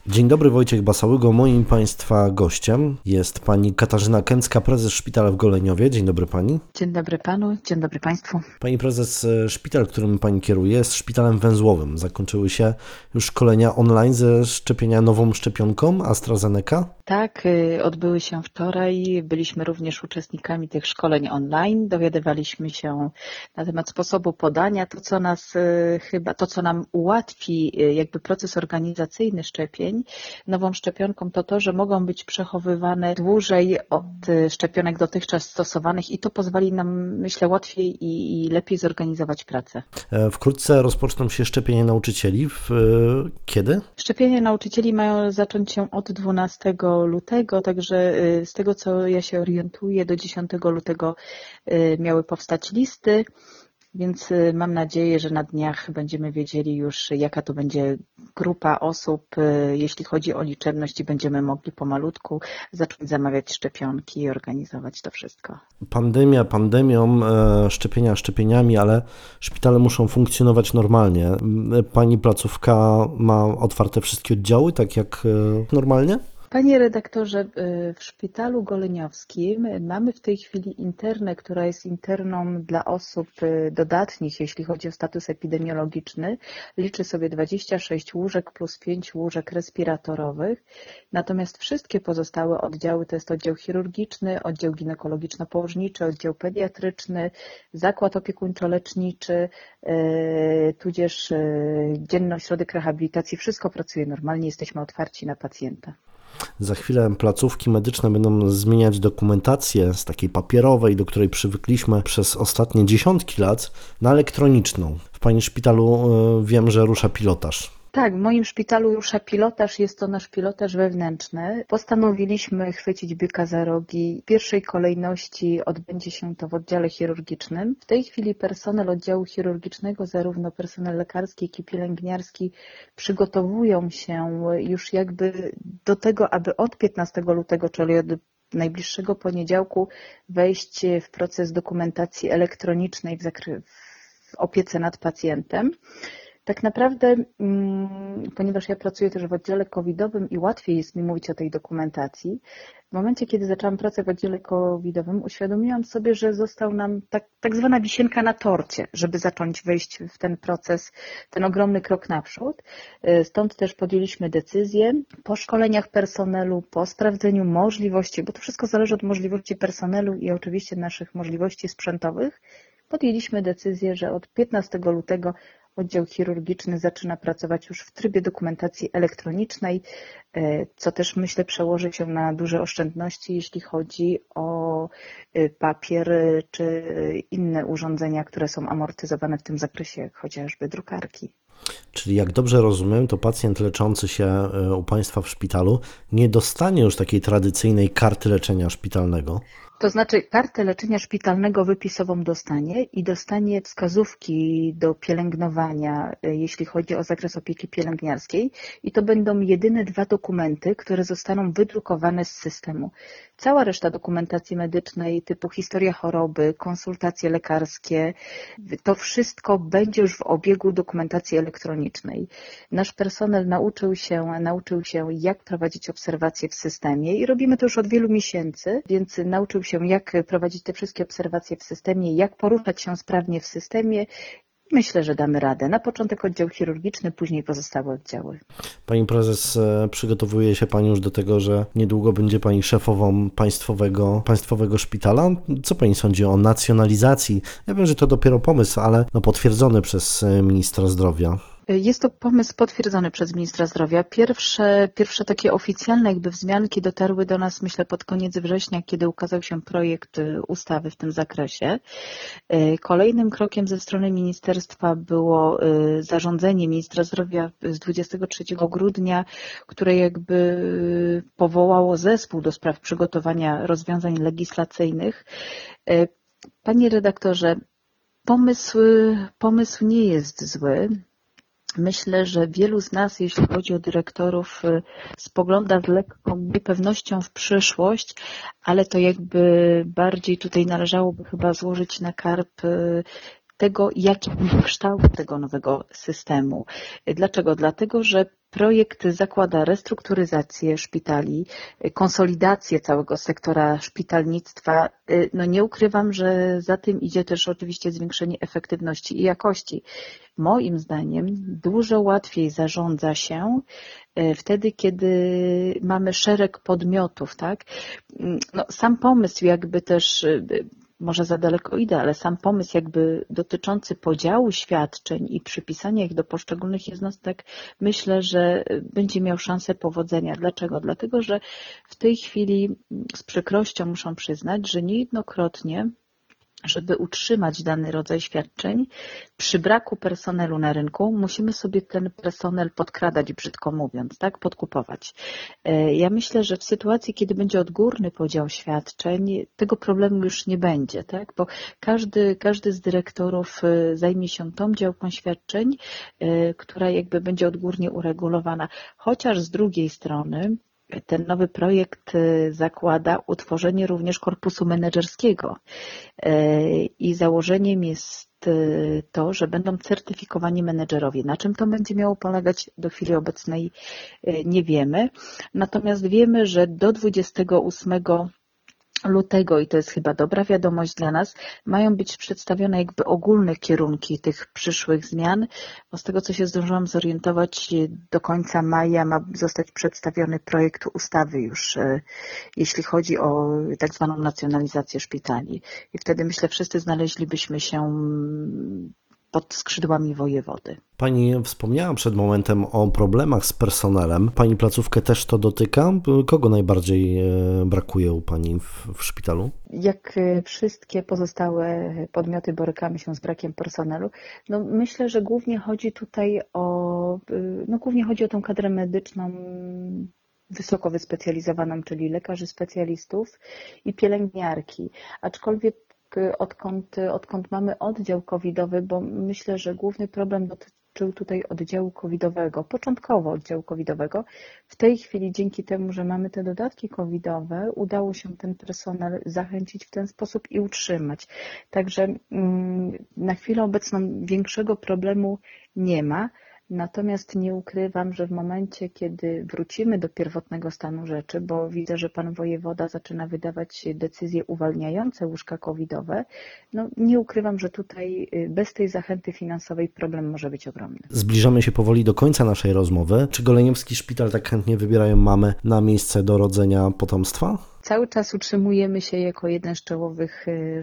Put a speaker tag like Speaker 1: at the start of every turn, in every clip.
Speaker 1: Dzień dobry, Wojciech Basałygo. Moim Państwa gościem jest pani Katarzyna Kęcka, prezes szpitala w Goleniowie. Dzień dobry pani.
Speaker 2: Dzień dobry panu, dzień dobry państwu.
Speaker 1: Pani prezes, szpital, którym pani kieruje, jest szpitalem węzłowym. Zakończyły się już szkolenia online ze szczepienia nową szczepionką AstraZeneca?
Speaker 2: Tak, odbyły się wczoraj. Byliśmy również uczestnikami tych szkoleń online. Dowiadywaliśmy się na temat sposobu podania. To, co nam ułatwi jakby proces organizacyjny szczepień nową szczepionką, to, że mogą być przechowywane dłużej od szczepionek dotychczas stosowanych i to pozwoli nam, myślę, łatwiej i lepiej zorganizować pracę.
Speaker 1: Wkrótce rozpoczną się szczepienia nauczycieli. Kiedy?
Speaker 2: Szczepienia nauczycieli mają zacząć się od 12 lutego, także z tego, co ja się orientuję, do 10 lutego miały powstać listy, więc mam nadzieję, że na dniach będziemy wiedzieli już, jaka to będzie grupa osób, jeśli chodzi o liczebność i będziemy mogli pomalutku zacząć zamawiać szczepionki i organizować to wszystko.
Speaker 1: Pandemia pandemią, szczepienia szczepieniami, ale szpitale muszą funkcjonować normalnie. Pani placówka ma otwarte wszystkie oddziały, tak jak normalnie?
Speaker 2: Panie redaktorze, w szpitalu goleniowskim mamy w tej chwili internę, która jest interną dla osób dodatnich, jeśli chodzi o status epidemiologiczny. Liczy sobie 26 łóżek plus 5 łóżek respiratorowych. Natomiast wszystkie pozostałe oddziały to jest oddział chirurgiczny, oddział ginekologiczno-położniczy, oddział pediatryczny, zakład opiekuńczo-leczniczy, tudzież dzienny ośrodek rehabilitacji. Wszystko pracuje normalnie, jesteśmy otwarci na pacjenta.
Speaker 1: Za chwilę placówki medyczne będą zmieniać dokumentację z takiej papierowej, do której przywykliśmy przez ostatnie dziesiątki lat, na elektroniczną. W pani szpitalu wiem, że rusza pilotaż.
Speaker 2: Tak, w moim szpitalu rusza pilotaż, jest to nasz pilotaż wewnętrzny. Postanowiliśmy chwycić byka za rogi. W pierwszej kolejności odbędzie się to w oddziale chirurgicznym. W tej chwili personel oddziału chirurgicznego, zarówno personel lekarski, jak i pielęgniarski, przygotowują się już jakby do tego, aby od 15 lutego, czyli od najbliższego poniedziałku, wejść w proces dokumentacji elektronicznej w opiece nad pacjentem. Tak naprawdę, ponieważ ja pracuję też w oddziale covidowym i łatwiej jest mi mówić o tej dokumentacji, w momencie, kiedy zaczęłam pracę w oddziale covidowym, uświadomiłam sobie, że został nam tak zwana wisienka na torcie, żeby zacząć wejść w ten proces, ten ogromny krok naprzód. Stąd też podjęliśmy decyzję po szkoleniach personelu, po sprawdzeniu możliwości, bo to wszystko zależy od możliwości personelu i oczywiście naszych możliwości sprzętowych. Podjęliśmy decyzję, że od 15 lutego oddział chirurgiczny zaczyna pracować już w trybie dokumentacji elektronicznej, co też myślę przełoży się na duże oszczędności, jeśli chodzi o papier czy inne urządzenia, które są amortyzowane w tym zakresie, jak chociażby drukarki.
Speaker 1: Czyli jak dobrze rozumiem, to pacjent leczący się u Państwa w szpitalu nie dostanie już takiej tradycyjnej karty leczenia szpitalnego?
Speaker 2: To znaczy kartę leczenia szpitalnego wypisową dostanie i dostanie wskazówki do pielęgnowania, jeśli chodzi o zakres opieki pielęgniarskiej i to będą jedyne 2 dokumenty, które zostaną wydrukowane z systemu. Cała reszta dokumentacji medycznej typu historia choroby, konsultacje lekarskie, to wszystko będzie już w obiegu dokumentacji elektronicznej. Nasz personel nauczył się jak prowadzić obserwacje w systemie i robimy to już od wielu miesięcy, więc nauczył się jak prowadzić te wszystkie obserwacje w systemie, jak poruszać się sprawnie w systemie. Myślę, że damy radę. Na początek oddział chirurgiczny, później pozostałe oddziały.
Speaker 1: Pani prezes, przygotowuje się Pani już do tego, że niedługo będzie Pani szefową państwowego szpitala. Co Pani sądzi o nacjonalizacji? Ja wiem, że to dopiero pomysł, ale potwierdzony przez ministra zdrowia.
Speaker 2: Jest to pomysł potwierdzony przez ministra zdrowia. Pierwsze takie oficjalne jakby wzmianki dotarły do nas, myślę, pod koniec września, kiedy ukazał się projekt ustawy w tym zakresie. Kolejnym krokiem ze strony ministerstwa było zarządzenie ministra zdrowia z 23 grudnia, które jakby powołało zespół do spraw przygotowania rozwiązań legislacyjnych. Panie redaktorze, pomysł nie jest zły. Myślę, że wielu z nas, jeśli chodzi o dyrektorów, spogląda z lekką niepewnością w przyszłość, ale to jakby bardziej tutaj należałoby chyba złożyć na karp tego, jaki będzie kształt tego nowego systemu. Dlaczego? Dlatego, że Projekt zakłada restrukturyzację szpitali, konsolidację całego sektora szpitalnictwa. No nie ukrywam, że za tym idzie też oczywiście zwiększenie efektywności i jakości. Moim zdaniem dużo łatwiej zarządza się wtedy, kiedy mamy szereg podmiotów, tak? No, sam pomysł jakby też, może za daleko idę, ale sam pomysł jakby dotyczący podziału świadczeń i przypisania ich do poszczególnych jednostek, myślę, że będzie miał szansę powodzenia. Dlaczego? Dlatego, że w tej chwili z przykrością muszę przyznać, że niejednokrotnie, żeby utrzymać dany rodzaj świadczeń, przy braku personelu na rynku musimy sobie ten personel podkradać, brzydko mówiąc, tak, podkupować. Ja myślę, że w sytuacji, kiedy będzie odgórny podział świadczeń, tego problemu już nie będzie, tak, bo każdy z dyrektorów zajmie się tą działką świadczeń, która jakby będzie odgórnie uregulowana, chociaż z drugiej strony ten nowy projekt zakłada utworzenie również korpusu menedżerskiego i założeniem jest to, że będą certyfikowani menedżerowie. Na czym to będzie miało polegać, do chwili obecnej nie wiemy. Natomiast wiemy, że do 28 lutego, i to jest chyba dobra wiadomość dla nas, mają być przedstawione jakby ogólne kierunki tych przyszłych zmian, bo z tego, co się zdążyłam zorientować, do końca maja ma zostać przedstawiony projekt ustawy już, jeśli chodzi o tak zwaną nacjonalizację szpitali. I wtedy, myślę, wszyscy znaleźlibyśmy się pod skrzydłami wojewody.
Speaker 1: Pani wspomniała przed momentem o problemach z personelem. Pani placówkę też to dotyka? Kogo najbardziej brakuje u Pani w szpitalu?
Speaker 2: Jak wszystkie pozostałe podmioty borykamy się z brakiem personelu. No myślę, że głównie chodzi tutaj o tą kadrę medyczną wysoko wyspecjalizowaną, czyli lekarzy specjalistów i pielęgniarki. Aczkolwiek odkąd mamy oddział covidowy, bo myślę, że główny problem dotyczył tutaj oddziału covidowego, początkowo oddziału covidowego. W tej chwili dzięki temu, że mamy te dodatki covidowe, udało się ten personel zachęcić w ten sposób i utrzymać. Także na chwilę obecną większego problemu nie ma. Natomiast nie ukrywam, że w momencie, kiedy wrócimy do pierwotnego stanu rzeczy, bo widzę, że pan wojewoda zaczyna wydawać decyzje uwalniające łóżka covidowe, no nie ukrywam, że tutaj bez tej zachęty finansowej problem może być ogromny.
Speaker 1: Zbliżamy się powoli do końca naszej rozmowy. Czy Goleniowski Szpital tak chętnie wybierają mamy na miejsce do rodzenia potomstwa?
Speaker 2: Cały czas utrzymujemy się jako jeden z czołowych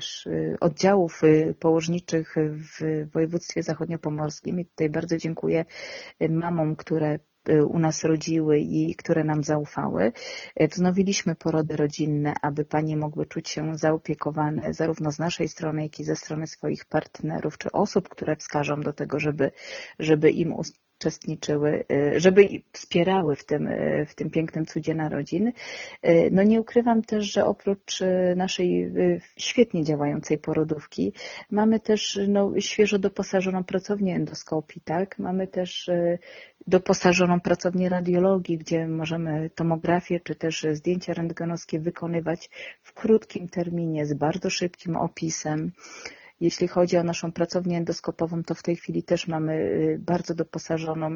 Speaker 2: oddziałów położniczych w województwie zachodniopomorskim i tutaj bardzo dziękuję mamom, które u nas rodziły i które nam zaufały. Wznowiliśmy porody rodzinne, aby panie mogły czuć się zaopiekowane zarówno z naszej strony, jak i ze strony swoich partnerów czy osób, które wskażą do tego, żeby im uczestniczyły, żeby wspierały w tym pięknym cudzie narodzin. No nie ukrywam też, że oprócz naszej świetnie działającej porodówki mamy też świeżo doposażoną pracownię endoskopii, tak? Mamy też doposażoną pracownię radiologii, gdzie możemy tomografię czy też zdjęcia rentgenowskie wykonywać w krótkim terminie z bardzo szybkim opisem. Jeśli chodzi o naszą pracownię endoskopową, to w tej chwili też mamy bardzo doposażoną,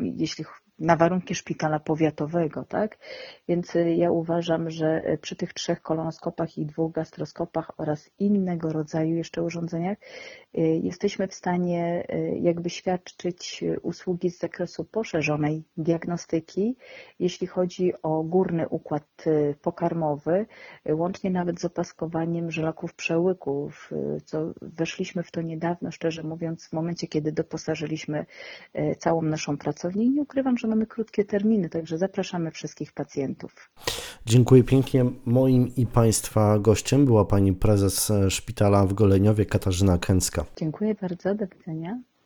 Speaker 2: na warunki szpitala powiatowego, tak? Więc ja uważam, że przy tych 3 kolonoskopach i 2 gastroskopach oraz innego rodzaju jeszcze urządzeniach jesteśmy w stanie jakby świadczyć usługi z zakresu poszerzonej diagnostyki, jeśli chodzi o górny układ pokarmowy, łącznie nawet z opaskowaniem żelaków przełyków, co weszliśmy w to niedawno, szczerze mówiąc, w momencie, kiedy doposażyliśmy całą naszą pracownię i nie ukrywam, że mamy krótkie terminy, także zapraszamy wszystkich pacjentów.
Speaker 1: Dziękuję pięknie. Moim i Państwa gościem była Pani prezes szpitala w Goleniowie, Katarzyna Kęcka.
Speaker 2: Dziękuję bardzo, do widzenia.